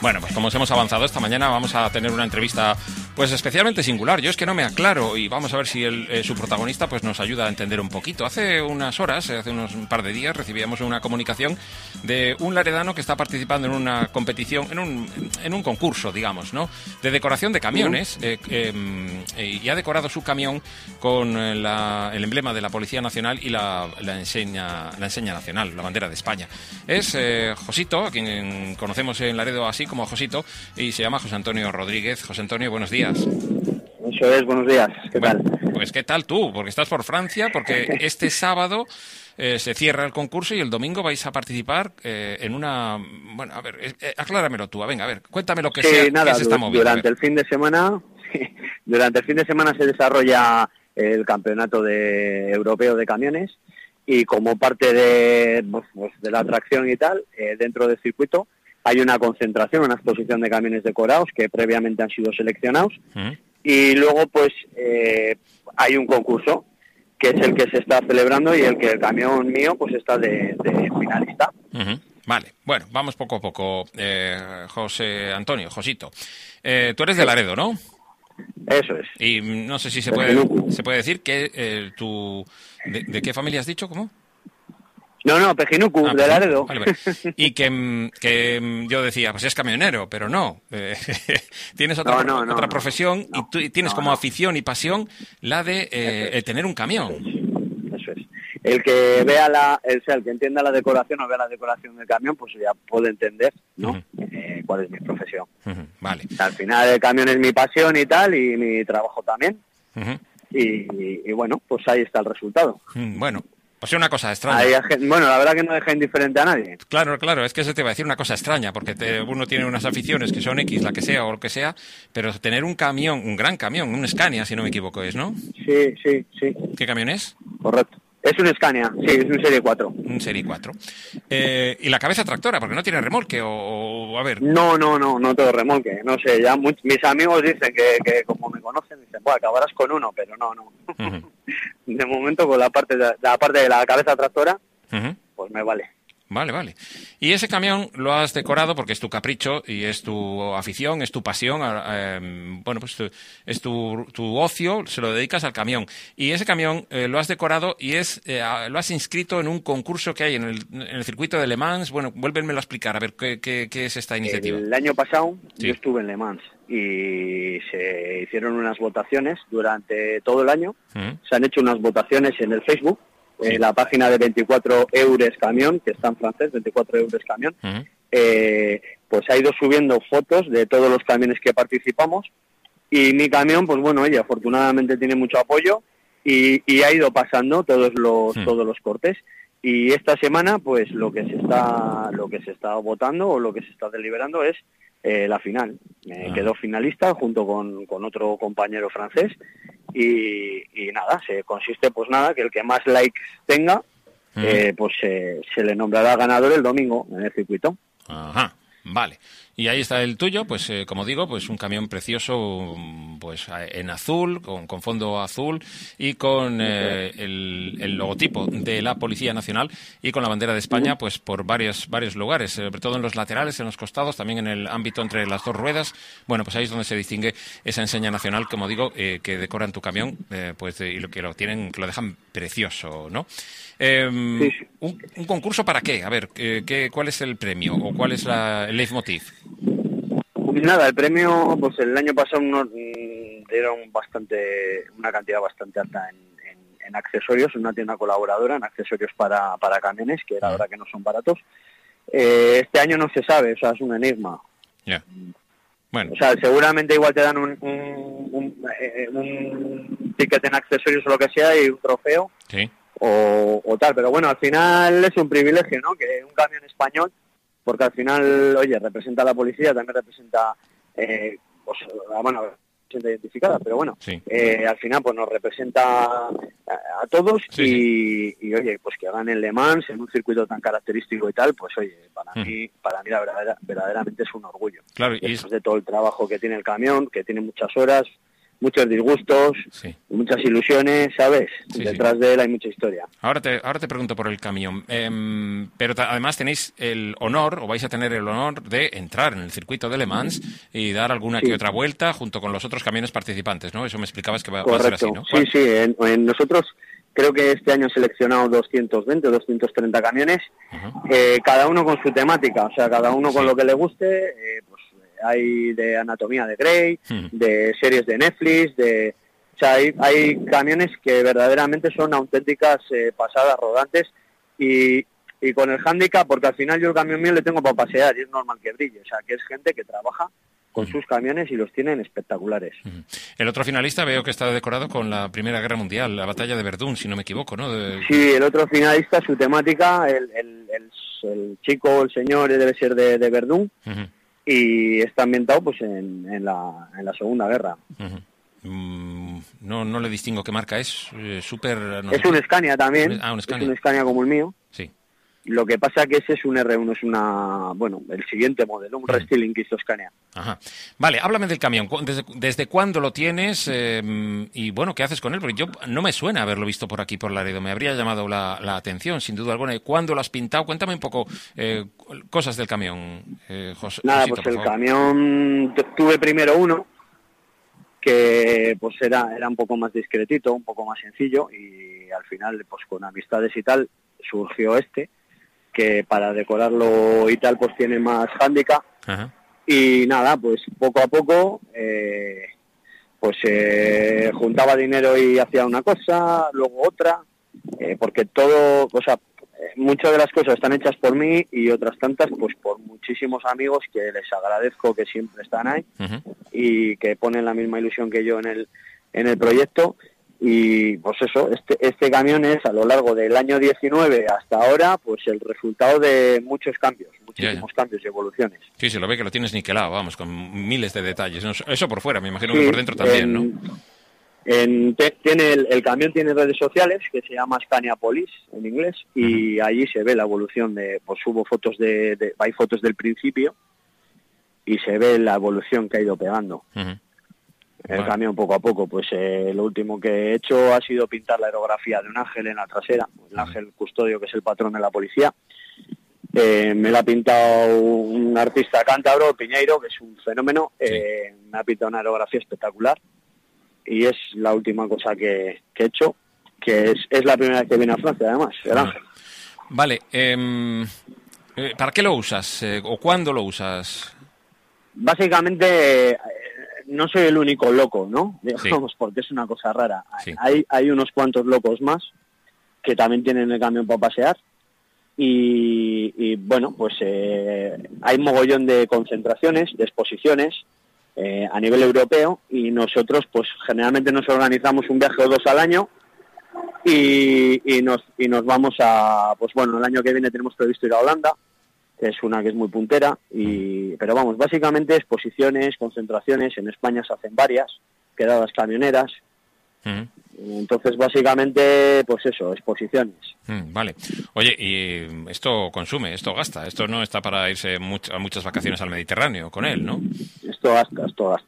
Bueno, pues como os hemos avanzado esta mañana, vamos a tener una entrevista pues especialmente singular. Yo es que no me aclaro y vamos a ver si su protagonista pues nos ayuda a entender un poquito. Hace unas horas, hace un par de días, recibíamos una comunicación de un laredano que está participando en una competición, en un concurso, digamos, ¿no? De decoración de camiones y ha decorado su camión con el emblema de la Policía Nacional y la enseña nacional, la bandera de España. Es Josito, a quien conocemos en Laredo así como Josito, y se llama José Antonio Rodríguez. José Antonio, buenos días. Eso es, buenos días. ¿Qué tal? Pues ¿qué tal tú? Porque estás por Francia, porque este sábado se cierra el concurso y el domingo vais a participar en una... Bueno, a ver, acláramelo tú, venga, a ver, cuéntame lo que sea, nada, que se está moviendo. Durante el fin de semana se desarrolla el campeonato europeo de camiones y como parte de la atracción y tal, dentro del circuito, hay una concentración, una exposición de camiones decorados que previamente han sido seleccionados y luego pues hay un concurso que es el que se está celebrando y el camión mío pues está de finalista. Vale, bueno, vamos poco a poco. José Antonio, Josito, tú eres de Laredo, ¿no? Eso es. Y no sé si se puede decir que ¿de qué familia has dicho? ¿Cómo? No, Pejinucu, de Laredo. Vale. Y que yo decía, pues es camionero, pero no. Tienes otra profesión y tú tienes como afición y pasión la de tener un camión. Eso es. El que vea el que entienda la decoración o vea la decoración del camión, pues ya puede entender, ¿no? Cuál es mi profesión. Vale. Al final el camión es mi pasión y tal, y mi trabajo también. Y bueno, pues ahí está el resultado. Bueno. O sea, una cosa extraña. Bueno, la verdad que no deja indiferente a nadie. Claro, es que eso te va a decir una cosa extraña, porque uno tiene unas aficiones que son X, la que sea o lo que sea, pero tener un camión, un gran camión, un Scania, si no me equivoco, es, ¿no? Sí. ¿Qué camión es? Correcto. Es un Scania, sí, es un Serie 4. Un Serie 4. ¿Y la cabeza tractora? Porque no tiene remolque, o a ver... No tengo remolque, no sé, ya mis amigos dicen que como me conocen, dicen, bueno, acabarás con uno, pero no. De momento con la parte de la cabeza tractora, pues me vale. Vale. Y ese camión lo has decorado porque es tu capricho y es tu afición, es tu pasión, bueno, pues es tu ocio, se lo dedicas al camión. Y ese camión lo has decorado y lo has inscrito en un concurso que hay en el circuito de Le Mans. Bueno, vuélvemelo a explicar, a ver, ¿qué es esta iniciativa? El año pasado yo estuve en Le Mans y se hicieron unas votaciones durante todo el año. Se han hecho unas votaciones en el Facebook. La página de 24 Eures Camión, que está en francés, 24 Eures Camión, pues ha ido subiendo fotos de todos los camiones que participamos y mi camión, pues bueno, afortunadamente tiene mucho apoyo y ha ido pasando todos los cortes y esta semana pues lo que se está votando o lo que se está deliberando es la final. Quedó finalista junto con otro compañero francés y nada, consiste que el que más likes tenga pues se le nombrará ganador el domingo en el circuito. Ajá, vale. Y ahí está el tuyo, pues como digo, pues un camión precioso, pues en azul, con fondo azul y con el logotipo de la Policía Nacional y con la bandera de España, pues por varios lugares, sobre todo en los laterales, en los costados, también en el ámbito entre las dos ruedas. Bueno, pues ahí es donde se distingue esa enseña nacional, como digo, que decoran tu camión, pues y lo que lo dejan precioso, ¿no? ¿Un concurso para qué? A ver, ¿cuál es el premio o cuál es el leitmotiv? Nada, el premio, pues el año pasado nos dieron una cantidad bastante alta en accesorios, una tienda colaboradora en accesorios para camiones, que la verdad que no son baratos. Este año no se sabe, o sea, es un enigma. Bueno. O sea, seguramente igual te dan un ticket en accesorios o lo que sea y un trofeo. Sí. O tal, pero bueno, al final es un privilegio, ¿no? Que un camión español, porque al final, representa a la policía, también representa, representa identificada, pero bueno, al final pues nos representa a todos y pues que hagan en Le Mans, en un circuito tan característico y tal, pues para mí verdaderamente es un orgullo. Claro, después de todo el trabajo que tiene el camión, que tiene muchas horas, muchos disgustos, muchas ilusiones, ¿sabes? Detrás de él hay mucha historia. Ahora te pregunto por el camión, pero además tenéis el honor, o vais a tener el honor, de entrar en el circuito de Le Mans y dar alguna que otra vuelta junto con los otros camiones participantes, ¿no? Eso me explicabas que va a ser así, ¿no? Sí, en nosotros creo que este año he seleccionado 220 o 230 camiones, cada uno con su temática, o sea, cada uno con lo que le guste, pues hay de anatomía de Grey, de series de Netflix, o sea, hay camiones que verdaderamente son auténticas pasadas rodantes y con el hándicap, porque al final yo el camión mío le tengo para pasear y es normal que brille, o sea, que es gente que trabaja con sus camiones y los tienen espectaculares. El otro finalista veo que está decorado con la Primera Guerra Mundial, la batalla de Verdún, si no me equivoco, ¿no? Sí, el otro finalista, su temática, el chico, el señor, debe ser de Verdún, y está ambientado pues en la Segunda Guerra. No le distingo qué marca es, súper... No es un Scania también, un Scania. Es un Scania como el mío. Sí. Lo que pasa que ese es un R1, es el siguiente modelo, un restyling que hizo Scania. Ajá. Vale, háblame del camión. ¿Desde cuándo lo tienes? Y bueno, ¿qué haces con él? Porque yo no me suena haberlo visto por aquí, por Laredo. Me habría llamado la atención, sin duda alguna. ¿Cuándo lo has pintado? Cuéntame un poco cosas del camión, José. Nada, Josito, pues el camión, tuve primero uno, que pues era un poco más discretito, un poco más sencillo, y al final, pues con amistades y tal, surgió este, que para decorarlo y tal pues tiene más hándicap. Y nada, pues poco a poco juntaba dinero y hacía una cosa, luego otra, porque todo, o sea, muchas de las cosas están hechas por mí y otras tantas pues por muchísimos amigos que les agradezco que siempre están ahí y que ponen la misma ilusión que yo en el proyecto. Y pues eso, este camión es a lo largo del año 19 hasta ahora pues el resultado de muchos cambios, muchísimos cambios y evoluciones. Sí, se lo ve que lo tienes niquelado, vamos, con miles de detalles. Eso por fuera, me imagino que por dentro también, ¿no? El camión tiene redes sociales que se llama Scania Police en inglés y allí se ve la evolución pues subo fotos hay fotos del principio y se ve la evolución que ha ido pegando. El camión poco a poco, pues lo último que he hecho ha sido pintar la aerografía de un ángel en la trasera, el ángel custodio que es el patrón de la policía. Me la ha pintado un artista cántabro, Piñeiro, que es un fenómeno, me ha pintado una aerografía espectacular y es la última cosa que he hecho, que es la primera vez que viene a Francia además, el ángel. Vale, ¿para qué lo usas o cuándo lo usas? Básicamente... no soy el único loco, ¿no? Digamos, porque es una cosa rara. Sí. Hay unos cuantos locos más que también tienen el camión para pasear y bueno, pues hay mogollón de concentraciones, de exposiciones a nivel europeo y nosotros pues generalmente nos organizamos un viaje o dos al año y nos vamos pues bueno, el año que viene tenemos previsto ir a Holanda, que es una que es muy puntera, pero vamos, básicamente exposiciones, concentraciones, en España se hacen varias, quedadas camioneras, entonces básicamente, pues eso, exposiciones. Vale. Oye, y esto consume, esto gasta, esto no está para irse a muchas vacaciones al Mediterráneo con él, ¿no? Esto gasta.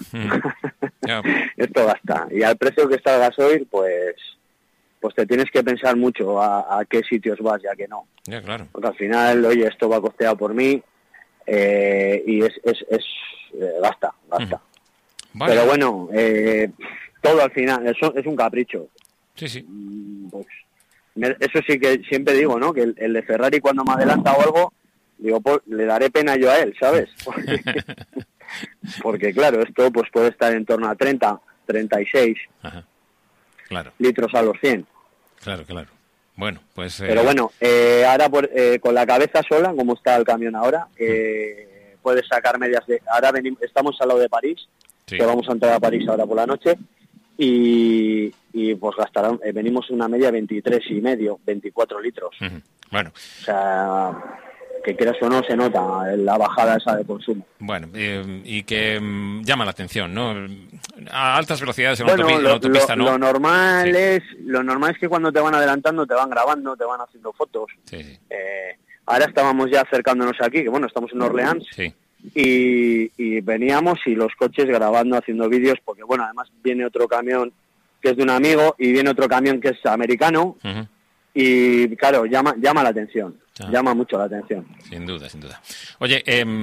Esto gasta, y al precio que está el gasoil, pues te tienes que pensar mucho a qué sitios vas y a qué no. Ya, claro. Porque al final, oye, esto va costeado por mí y gasta. Vale. Pero bueno, todo al final, eso es un capricho. Sí. Pues, eso sí que siempre digo, ¿no? Que el de Ferrari cuando me adelanta o algo, digo, pues le daré pena yo a él, ¿sabes? Porque claro, esto pues puede estar en torno a 30, 36 litros a los 100. Claro. Bueno, pues... Pero bueno, ahora con la cabeza sola, como está el camión ahora, puedes sacar medias de... Ahora estamos al lado de París, que vamos a entrar a París ahora por la noche, y pues venimos una media 23,5, 24 litros. Bueno. O sea, que quieras o no, se nota la bajada esa de consumo. Bueno, y que llama la atención, ¿no? A altas velocidades en la autopista, ¿no? Lo normal es que cuando te van adelantando te van grabando, te van haciendo fotos. Sí. Ahora estábamos ya acercándonos aquí, que bueno, estamos en Orleans, y veníamos y los coches grabando, haciendo vídeos, porque bueno, además viene otro camión que es de un amigo y viene otro camión que es americano. Y claro, llama la atención, llama mucho la atención. Sin duda. Oye,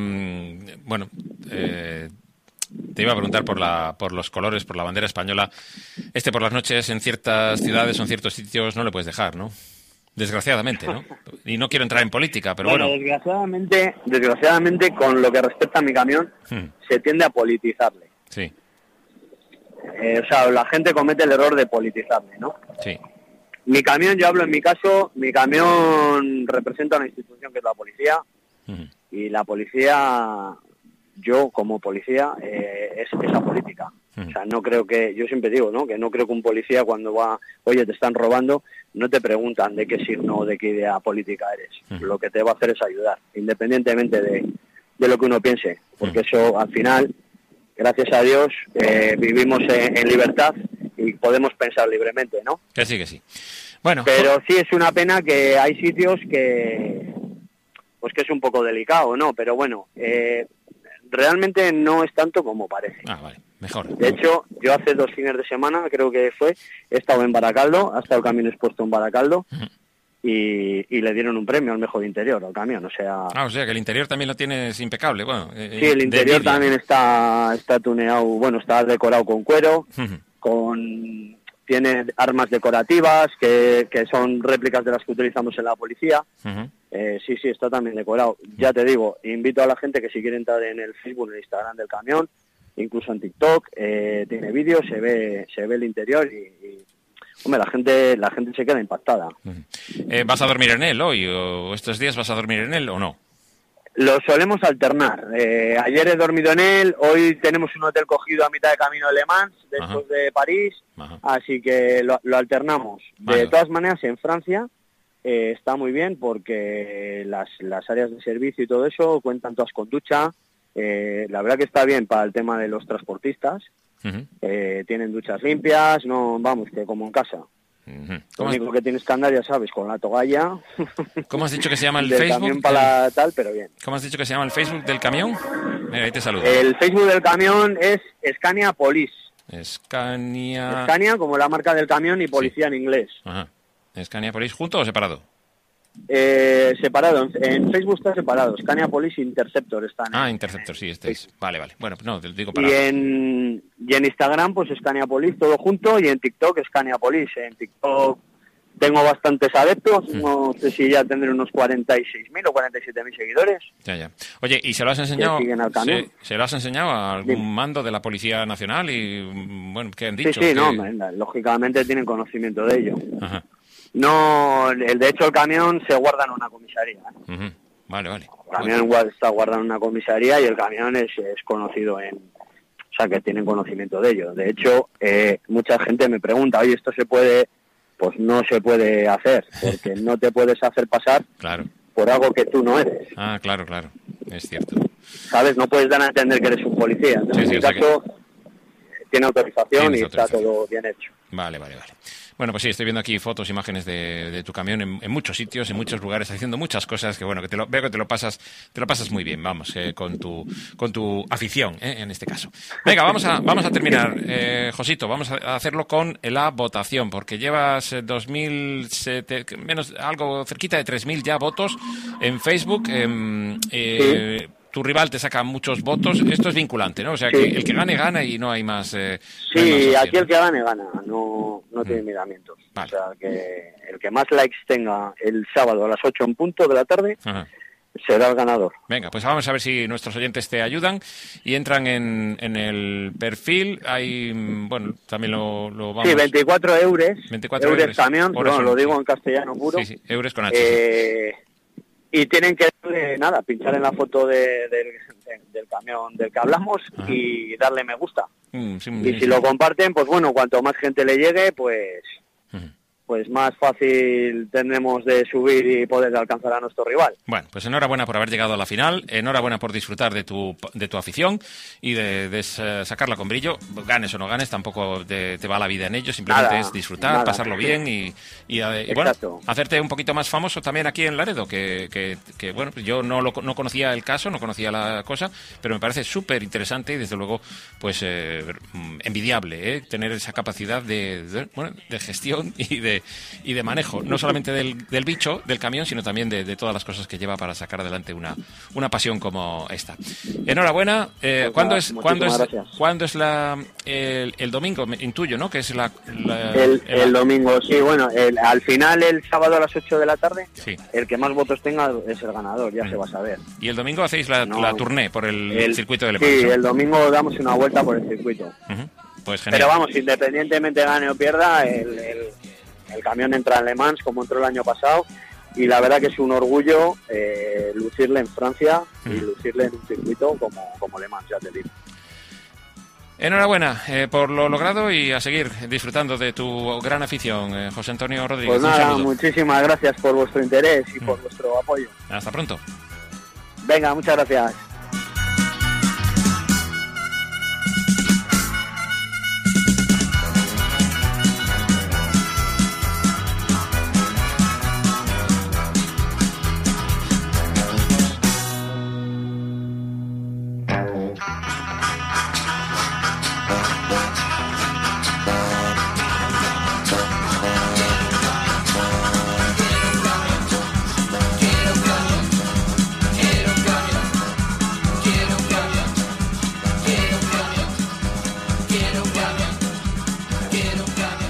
te iba a preguntar por los colores, por la bandera española. Por las noches en ciertas ciudades o en ciertos sitios no le puedes dejar, ¿no? Desgraciadamente, ¿no? Y no quiero entrar en política, pero bueno. Desgraciadamente, con lo que respecta a mi camión, se tiende a politizarle. Sí. La gente comete el error de politizarle, ¿no? Sí. Mi camión, yo hablo en mi caso, mi camión representa una institución que es la policía, y la policía, yo como policía, es esa política. O sea, no creo que, yo siempre digo, ¿no? Que no creo que un policía cuando va, oye, te están robando, no te preguntan de qué signo o de qué idea política eres. Lo que te va a hacer es ayudar, independientemente de lo que uno piense, porque eso al final, gracias a Dios, vivimos en libertad y podemos pensar libremente, ¿no? Que sí. Bueno, pero sí es una pena que hay sitios que es un poco delicado, ¿no? Pero bueno, realmente no es tanto como parece. Vale, mejor. De hecho, yo hace 2 fines de semana, creo que fue, he estado en Baracaldo, ha estado el camión expuesto en Baracaldo, y le dieron un premio al mejor interior al camión, o sea... o sea que el interior también lo tienes impecable, bueno... sí, el interior también está tuneado, bueno, está decorado con cuero, tiene armas decorativas que son réplicas de las que utilizamos en la policía. Sí, está también decorado. Ya te digo, invito a la gente que si quiere entrar en el Facebook, en el Instagram del camión, incluso en TikTok, tiene vídeos, se ve el interior y hombre, la gente se queda impactada. ¿Vas a dormir en él hoy o estos días vas a dormir en él o no? Lo solemos alternar. Ayer he dormido en él, hoy tenemos un hotel cogido a mitad de camino de Le Mans, después de París, así que lo alternamos. De todas maneras, en Francia está muy bien porque las áreas de servicio y todo eso cuentan todas con ducha. La verdad que está bien para el tema de los transportistas. Tienen duchas limpias, no vamos, que como en casa. Lo único que tienes que andar, ya sabes, con la toalla. ¿Cómo has dicho que se llama el Facebook? También para tal, pero bien. ¿Cómo has dicho que se llama el Facebook del camión? Mira, ahí te saludo. El Facebook del camión es Scania Police. Scania como la marca del camión y policía en inglés. Scania Police, ¿junto o separado? Separado, en Facebook está separado. Scania Police Interceptor están. Interceptor, sí, estáis. Vale. Bueno, no, te digo para... Y en Instagram, pues Scania Police, todo junto, y en TikTok, Scania Police. En TikTok tengo bastantes adeptos, no sé si ya tendré unos 46.000 o 47.000 seguidores. Ya. Oye, ¿y se lo has enseñado? ¿Se lo has enseñado a algún mando de la Policía Nacional? Y, bueno, ¿qué han dicho? Sí, no, lógicamente tienen conocimiento de ello. No, de hecho el camión se guarda en una comisaría. Vale. El camión está guardado en una comisaría y el camión es conocido o sea, que tienen conocimiento de ello. De hecho, mucha gente me pregunta, oye, ¿esto se puede? Pues no se puede hacer, porque no te puedes hacer pasar por algo que tú no eres. Claro, es cierto. ¿Sabes? No puedes dar a entender que eres un policía. Entonces, en mi caso, tiene autorización y está todo bien hecho. Vale. Bueno, pues sí, estoy viendo aquí fotos, imágenes de tu camión en muchos sitios, en muchos lugares, haciendo muchas cosas que bueno, veo que te lo pasas muy bien, vamos, con tu afición, en este caso. Venga, vamos a terminar, Josito, vamos a hacerlo con la votación, porque llevas 2.000, menos, algo cerquita de 3.000 ya votos en Facebook. Tu rival te saca muchos votos. Esto es vinculante, ¿no? O sea, que el que gane, gana y no hay más... aquí el que gane, gana. No tiene miramientos. Vale. O sea, que el que más likes tenga el sábado a las 8 en punto de la tarde será el ganador. Venga, pues vamos a ver si nuestros oyentes te ayudan y entran en el perfil. Hay, bueno, también lo vamos... Sí, 24 euros. 24 euros camión, lo digo en castellano puro. Sí, euros con H. Y tienen que pinchar en la foto del camión del que hablamos y darle me gusta. Y si lo comparten, pues bueno, cuanto más gente le llegue, pues pues más fácil tendremos de subir y poder alcanzar a nuestro rival. Bueno, pues enhorabuena por haber llegado a la final, enhorabuena por disfrutar de tu afición y de sacarla con brillo. Ganes o no ganes, tampoco te va la vida en ello, simplemente es disfrutar, pasarlo bien y bueno, hacerte un poquito más famoso también aquí en Laredo, que bueno, yo no conocía el caso, no conocía la cosa, pero me parece súper interesante y desde luego pues envidiable, tener esa capacidad de gestión y de manejo, no solamente del bicho, del camión, sino también de todas las cosas que lleva para sacar adelante una pasión como esta. Enhorabuena. ¿Cuándo es el domingo? Intuyo, ¿no? Que es el domingo, sí. Bueno, al final, el sábado a las 8 de la tarde, sí. El que más votos tenga es el ganador, ya se va a saber. Y el domingo hacéis la tournée por el circuito de Le Mans. Sí, el domingo damos una vuelta por el circuito. Pues genial. Pero vamos, independientemente gane o pierda, el camión entra en Le Mans como entró el año pasado, y la verdad que es un orgullo lucirle en Francia y lucirle en un circuito como Le Mans, ya te digo. Enhorabuena por lo logrado y a seguir disfrutando de tu gran afición, José Antonio Rodríguez. Pues nada, muchísimas gracias por vuestro interés y por vuestro apoyo. Hasta pronto. Venga, muchas gracias. Quiero